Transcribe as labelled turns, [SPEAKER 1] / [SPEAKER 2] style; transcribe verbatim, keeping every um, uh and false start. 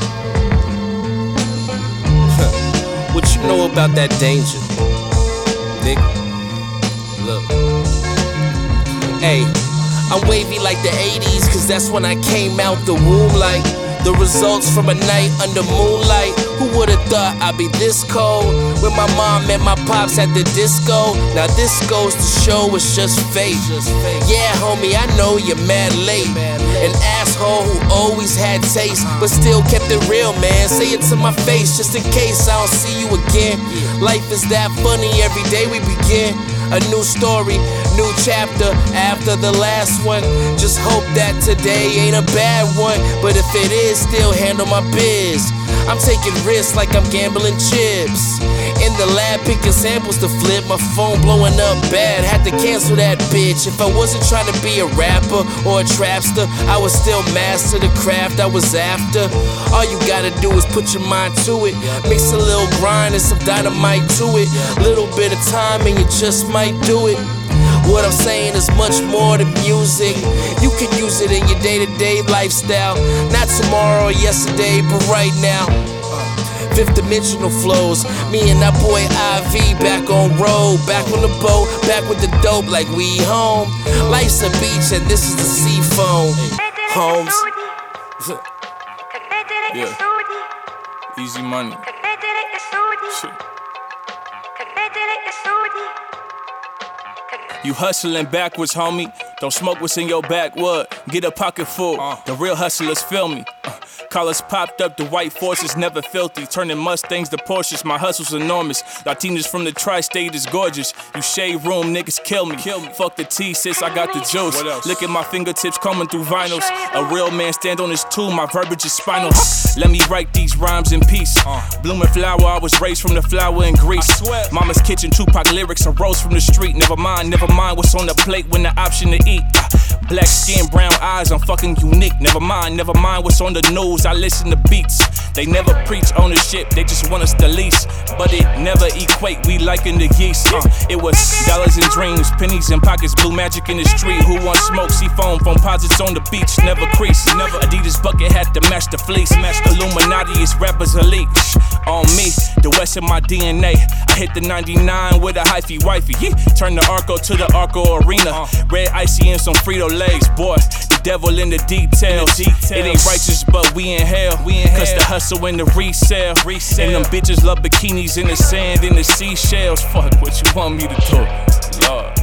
[SPEAKER 1] What you know about that danger, nigga? Look. Hey, I'm wavy like the eighties, cause that's when I came out the womb like the results from a night under moonlight. Who would've thought I'd be this cold? When my mom and my pops at the disco. Now this goes to show it's just fate. Yeah, homie, I know you're mad late. An asshole who always had taste, but still kept it real, man. Say it to my face, just in case I don't see you again. Life is that funny, every day we begin a new story, new chapter after the last one. Just hope that today ain't a bad one, but if it is, still handle my biz. I'm taking risks like I'm gambling chips. In the lab picking samples to flip, my phone blowing up bad, had to cancel that bitch. If I wasn't trying to be a rapper or a trapster, I would still master the craft I was after. All you gotta do is put your mind to it, mix a little grind and some dynamite to it. Little bit of time and you just might do it. What I'm saying is much more than music. You can use it in your day-to-day lifestyle. Not tomorrow or yesterday, but right now. Fifth dimensional flows. Me and that boy I V back on road. Back on the boat, back with the dope like we home. Life's a beach and this is the sea foam. Homes.
[SPEAKER 2] Yeah. Easy money. Shit. You hustling backwards, homie. Don't smoke what's in your backwood. Get a pocket full. Uh. The real hustlers feel me. Uh. Collars popped up, the white forces never filthy. Turning Mustangs to Porsches, my hustle's enormous. Latinas from the tri-state is gorgeous. You shade room, niggas kill me. Kill me. Fuck the tea, sis, I got the juice. Look at my fingertips combing through vinyls. A real man stand on his tool, my verbiage is spinal. Let me write these rhymes in peace. Uh. Blooming flower, I was raised from the flower in Greece. Mama's kitchen, Tupac lyrics, arose from the street. Never mind, never mind what's on the plate when the option to eat. Uh. Black skin, brown eyes, I'm fucking unique. Never mind, never mind what's on the news. I listen to beats. They never preach ownership, they just want us to lease. But it never equate, we liking the yeast. Uh, it was dollars and dreams, pennies in pockets, blue magic in the street. Who wants smoke? See foam from posits on the beach, never crease. Never Adidas bucket hat to match the fleece. Match the Illuminati, it's rappers elite. On me, the West in my D N A. I hit the ninety-nine with a hyphy wifey. Yeah. Turn the Arco to the Arco Arena. Red icy and some Frito Lays, boy. The devil in the details. In the details. It ain't righteous, but we in hell. We in Cause hell. The hustle and the resale. resale. And them bitches love bikinis in the sand and the seashells. Fuck what you want me to do, Lord.